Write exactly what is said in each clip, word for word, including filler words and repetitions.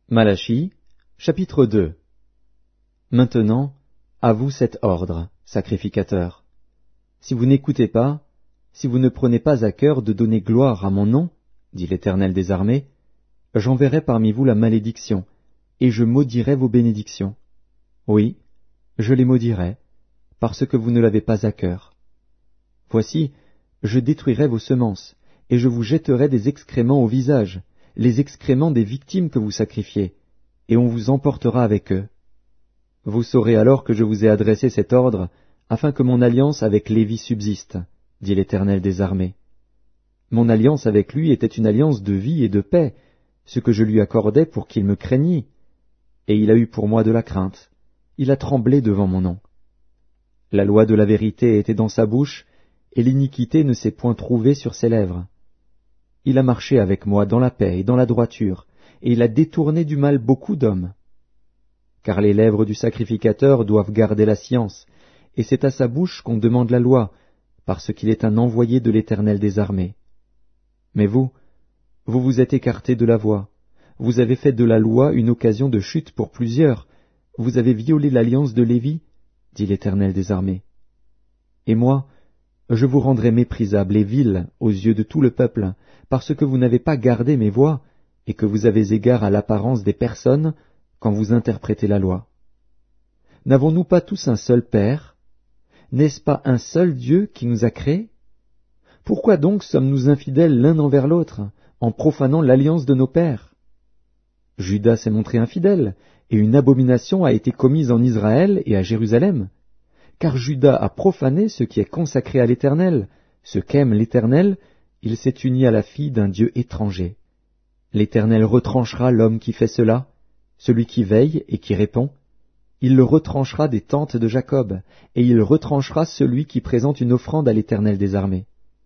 Malachie, chapitre deux. Maintenant, à vous cet ordre, sacrificateurs. Si vous n'écoutez pas, si vous ne prenez pas à cœur de donner gloire à mon nom, dit l'Éternel des armées, j'enverrai parmi vous la malédiction, et je maudirai vos bénédictions. Oui, je les maudirai, parce que vous ne l'avez pas à cœur. Voici, je détruirai vos semences, et je vous jetterai des excréments au visage, les excréments des victimes que vous sacrifiez, et on vous emportera avec eux. Vous saurez alors que je vous ai adressé cet ordre, afin que mon alliance avec Lévi subsiste, dit l'Éternel des armées. Mon alliance avec lui était une alliance de vie et de paix, ce que je lui accordais pour qu'il me craignît. Et il a eu pour moi de la crainte, il a tremblé devant mon nom. La loi de la vérité était dans sa bouche, et l'iniquité ne s'est point trouvée sur ses lèvres. Il a marché avec moi dans la paix et dans la droiture, et il a détourné du mal beaucoup d'hommes. Car les lèvres du sacrificateur doivent garder la science, et c'est à sa bouche qu'on demande la loi, parce qu'il est un envoyé de l'Éternel des armées. Mais vous, vous vous êtes écartés de la voie, vous avez fait de la loi une occasion de chute pour plusieurs, vous avez violé l'alliance de Lévi, dit l'Éternel des armées. Et moi, je vous rendrai méprisable et vil aux yeux de tout le peuple, parce que vous n'avez pas gardé mes voies, et que vous avez égard à l'apparence des personnes quand vous interprétez la loi. N'avons-nous pas tous un seul Père? N'est-ce pas un seul Dieu qui nous a créés? Pourquoi donc sommes-nous infidèles l'un envers l'autre, en profanant l'alliance de nos pères? Juda s'est montré infidèle, et une abomination a été commise en Israël et à Jérusalem. Car Juda a profané ce qui est consacré à l'Éternel, ce qu'aime l'Éternel, il s'est uni à la fille d'un Dieu étranger. L'Éternel retranchera l'homme qui fait cela, celui qui veille et qui répond. Il le retranchera des tentes de Jacob, et il retranchera celui qui présente une offrande à l'Éternel des armées.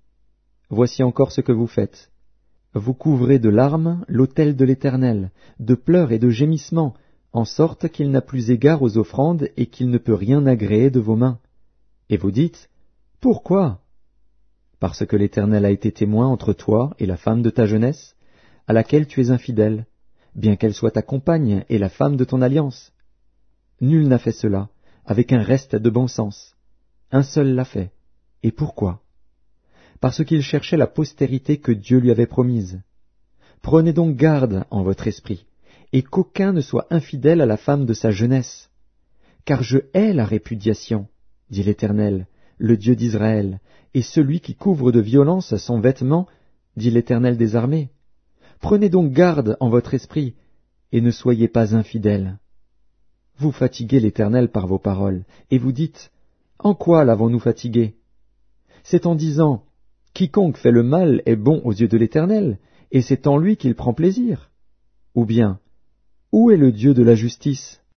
Voici encore ce que vous faites. Vous couvrez de larmes l'autel de l'Éternel, de pleurs et de gémissements, en sorte qu'il n'a plus égard aux offrandes et qu'il ne peut rien agréer de vos mains. Et vous dites, « Pourquoi » Parce que l'Éternel a été témoin entre toi et la femme de ta jeunesse, à laquelle tu es infidèle, bien qu'elle soit ta compagne et la femme de ton alliance. Nul n'a fait cela, avec un reste de bon sens. Un seul l'a fait. Et pourquoi? Parce qu'il cherchait la postérité que Dieu lui avait promise. Prenez donc garde en votre esprit, et qu'aucun ne soit infidèle à la femme de sa jeunesse. Car je hais la répudiation, dit l'Éternel, le Dieu d'Israël, et celui qui couvre de violence son vêtement, dit l'Éternel des armées. Prenez donc garde en votre esprit, et ne soyez pas infidèles. Vous fatiguez l'Éternel par vos paroles, et vous dites, « En quoi l'avons-nous fatigué ?» C'est en disant, « Quiconque fait le mal est bon aux yeux de l'Éternel, et c'est en lui qu'il prend plaisir. » Ou bien, « Où est le Dieu de la justice ?»